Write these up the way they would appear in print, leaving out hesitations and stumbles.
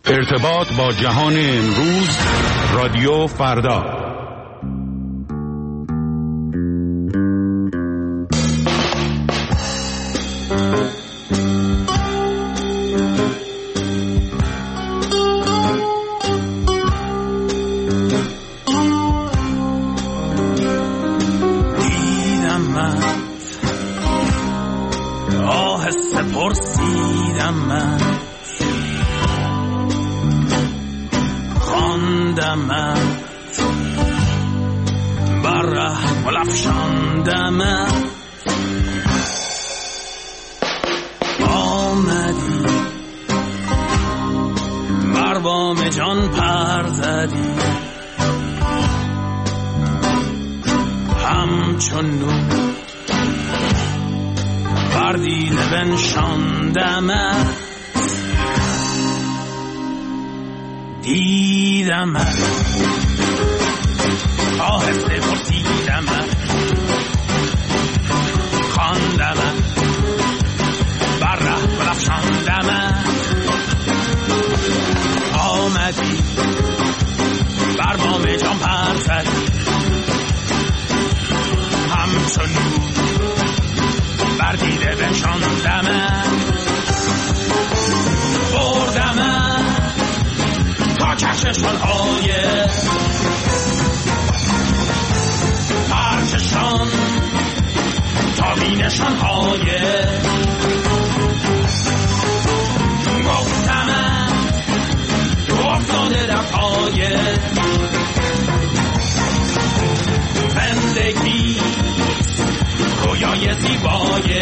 ارتباط با جهان امروز، رادیو فردا. دیدم من آهسته پرسیدم من خواندم بر ره افشاندم آمدی بر بام جان پر زدی همچون نور بر دیده بنشاندم دیدم آهسته پرسیدم خواندم بر ره برافشاندم آمدی بر بام جان پر زدی همچون نور بر دیده بنشاندم بردم تا کهکشان‌های پرچشان تا بینشان‌های گفتم افتاده در پای زندگی رویای زیبای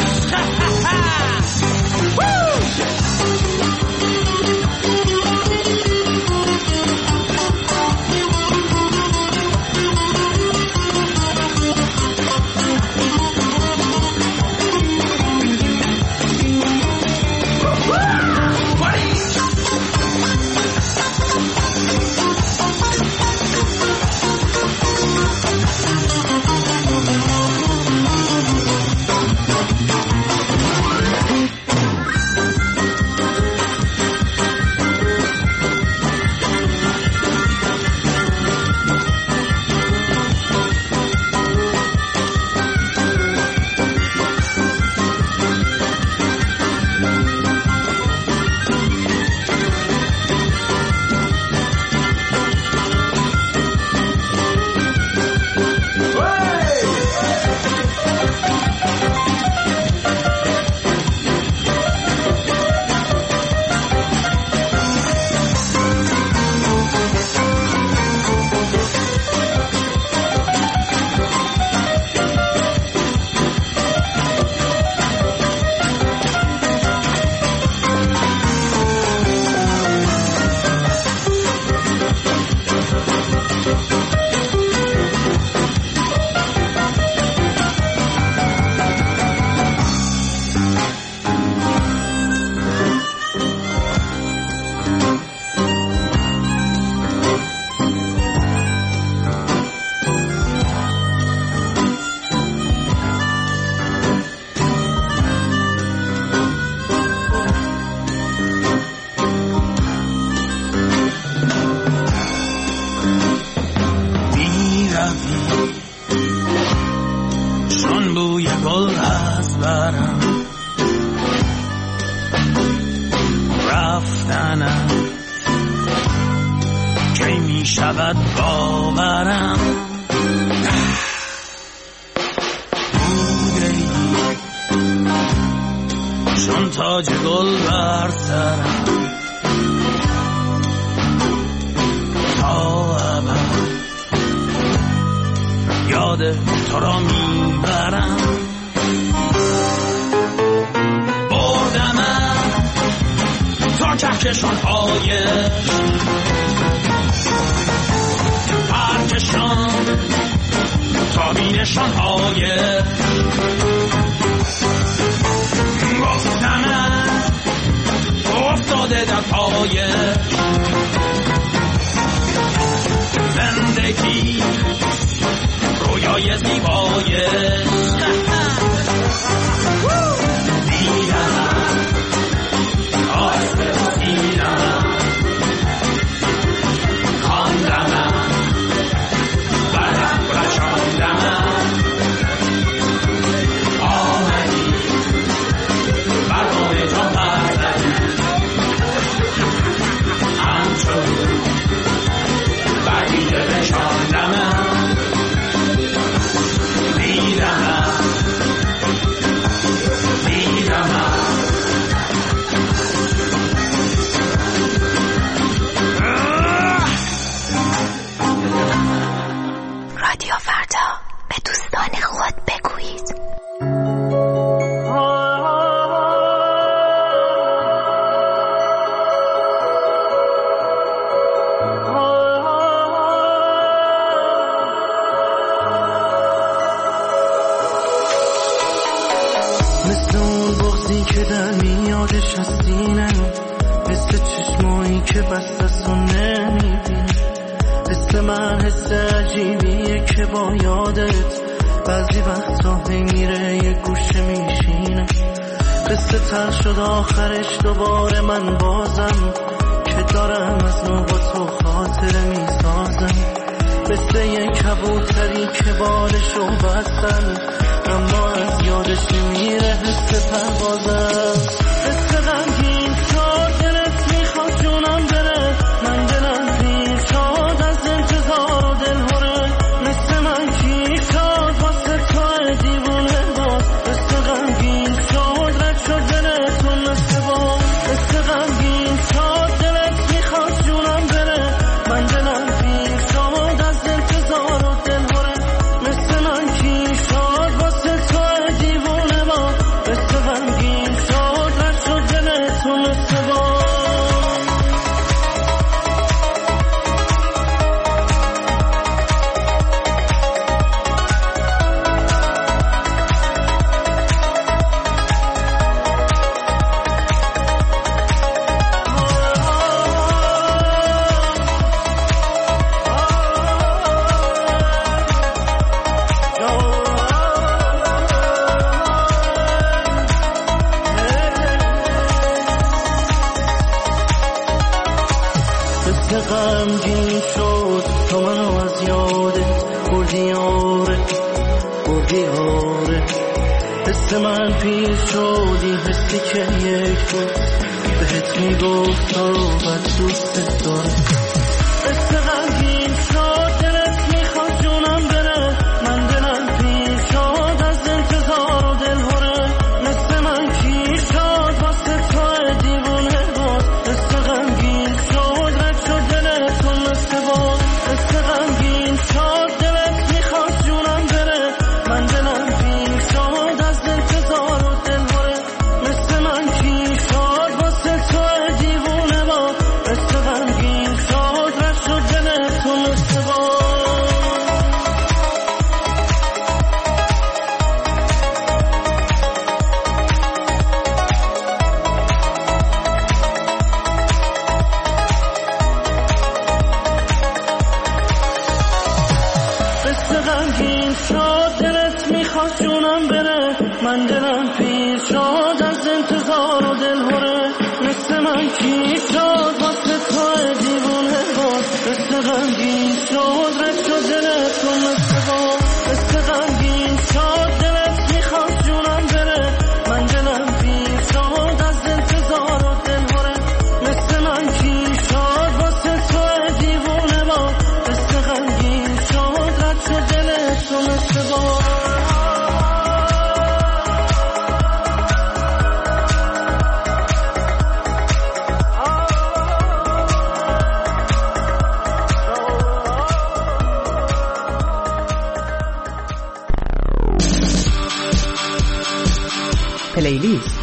زندگی رویای زیبای دیدم آهسته دیدم که بس دستو نمیدی. حس من حس عجیبیه که با یادت بعضی وقتا هی میره یه گوشه میشینه. قصه تر شد آخرش دوباره من بازم که دارم از نو با تو خاطره میسازم. مثل یه کبوتری که بالشو بستن اما از یادش میره حس پروازم. حس غمگین شد دلت میخواد جونم بره، من دلم پیر شد از انتظار و دلهوره. مثل من کی شد واسه تو دیوونه باز. حس غمگین شد رد شد دلتون مثل باز. حس غمگین شد دلت میخواد جونم بره، من دلم پیر شد از انتظار و دلهوره. مثل من کی شد واسه تو دیوونه باز. حس غمگین شد رد شد دلتون مثل باز. غمگین شد تا منو از یادت بردی آره بردی آره. حس من پیر شدی حسی که یک روز بهت میگفت تا رو بد دوست داره. حس غمگین شد دلت میخواد جونم بره، من دلم پیر شد از انتظار و دلهوره. مثل من کی شد واسه تو دیوونه باز. حس غمگین شد رد شد دلتون مثل باز. حس غمگین شد دلت میخواد جونم بره، من دلم پیر شد از انتظار و دلهوره. مثل من کی شد واسه تو دیوونه باز. حس غمگین شد رد شد دلتون مثل باز. غمگین شد دلت میخواد جونم بره، من دلم پیر شد از انتظار و دلهوره. مثل من کی شد واسه تو دیوونه باز. مثل غمگین شد رد شد دلتون مثل باز. مثل غمگین شد دلت میخواد جونم بره، من دلم پیر شد از انتظار و دلهوره. مثل من کی شد واسه تو دیوونه باز. مثل غمگین شد رد شد دلتون مثل باز. پلیلیست.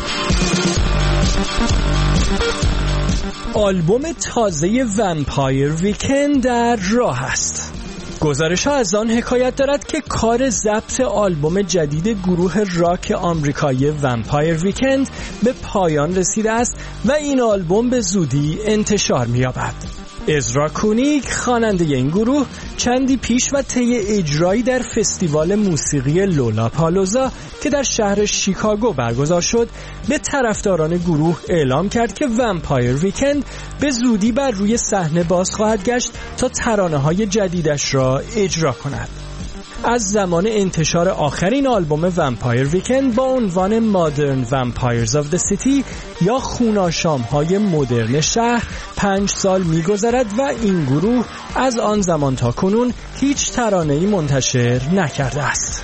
آلبوم تازه ومپایر ویکند در راه است. گزارش ها از آن حکایت دارد که کار ضبط آلبوم جدید گروه راک آمریکایی ومپایر ویکند به پایان رسیده است و این آلبوم به زودی انتشار می‌یابد. ازرا کونیگ خواننده این گروه چندی پیش و طی اجرایی در فستیوال موسیقی لولاپالوزا که در شهر شیکاگو برگزار شد به طرفداران گروه اعلام کرد که ومپایر ویکند به زودی بر روی صحنه باز خواهد گشت تا ترانه‌های جدیدش را اجرا کند. از زمان انتشار آخرین آلبوم ومپایر ویکند با عنوان مادرن ومپایرز آف د سیتی یا خوناشام‌های مدرن شهر 5 سال می‌گذرد و این گروه از آن زمان تا کنون هیچ ترانه‌ای منتشر نکرده است.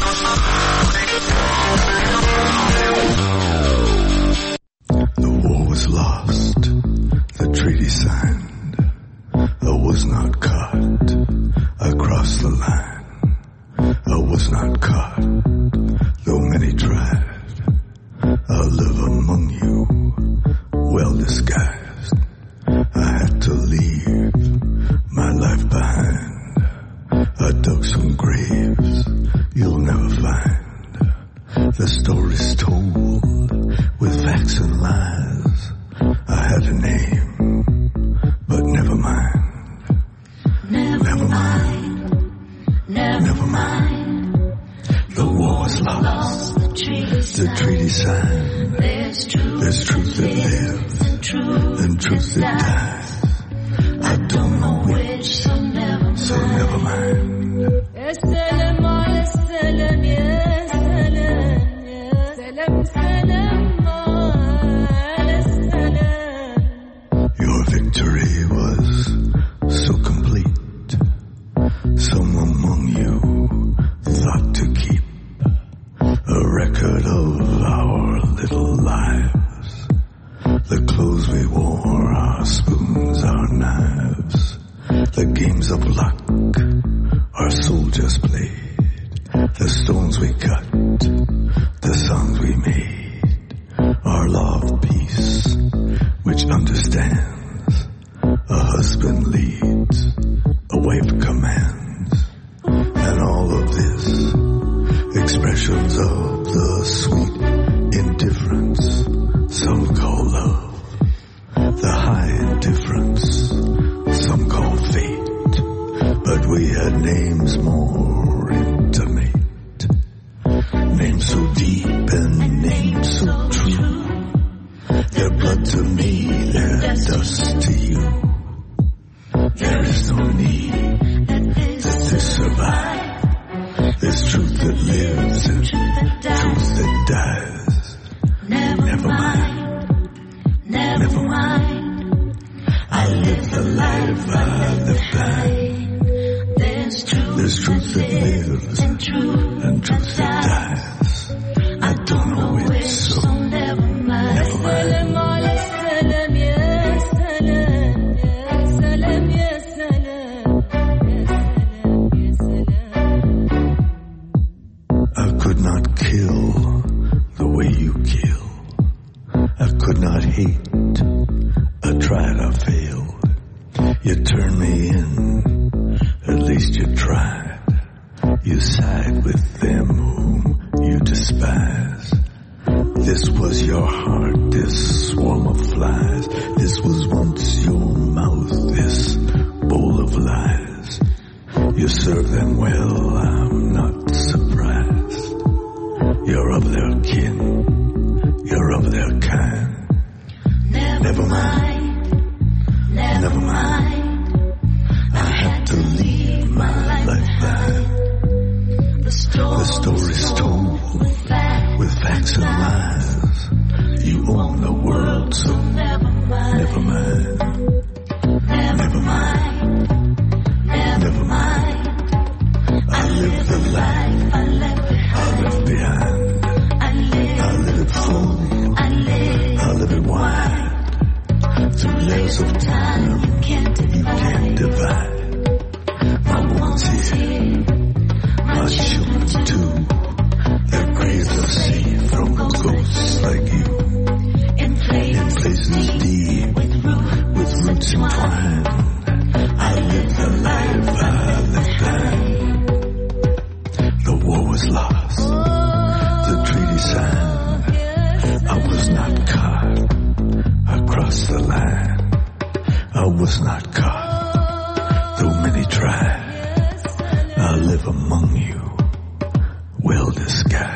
The war was lost, the treaty signed, I was not caught, I crossed the line. I was not caught, though many tried. I'll live among you, well disguised. I had to leave my life behind. I dug some graves you'll never find. The story's told with facts and lies. I had a name, the treaty signed. There's truth that lives and truth that dies. I don't know which, so never mind. السلام على السلام يا سلام يا سلام سلام على السلام. Your victory was so complete. Some among you thought to keep a record of our little lives. The clothes we wore, our spoons, our knives, the games of luck our soldiers played, the stones we cut, the songs we made, our law of peace, which understands a husband leads, a wife commands, and all of this, expressions of the sweet indifference some call love, the high indifference some call fate. But we had names more intimate, names so deep and names so true. Their blood to me, their dust to you. There is no need that this survive. There's truth that lives and truth that dies. Never mind, never mind. I live the life I live by. There's truth that lives and truth that dies. I don't know which, so never mind. السلام على السلام يا سلام يا سلام يا سلام يا سلام. I could not kill the way you kill. I could not hate. I tried, I failed. You turned me in. At least you tried. You side with them whom you despise. This was your heart, this swarm of flies. This was once your mouth, this bowl of lies. You serve them well, I'm not surprised. You're of their kin, you're of their kind. Never mind, never mind. I had to leave my lifeline. The story's told with facts and lies. You own the world, so never mind. Never mind, never mind. I live the life I left behind. I live it full, I live it wide. Through layers of time you can't divide. My woman's here, my children's too. Their graves are safe from ghosts like you. In places deep, with roots entwined. I live the life I left behind. The war was lost, the treaty signed. I was not caught, I crossed the line. I was not caught, though many tried. I live among you, well disguised.